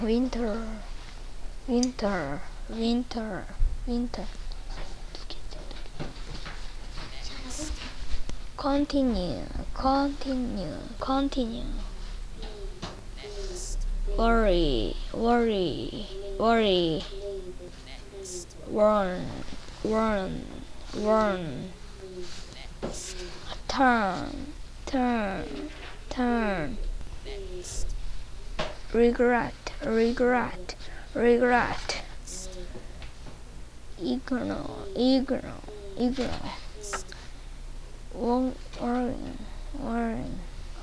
winter, winter, winter, winter. Continue, continue, continue. Worry, worry, worry. Run, run, run. Turn, turn, turn. Regret, regret, regret. Ignore, ignore, ignore. Worrying, worrying.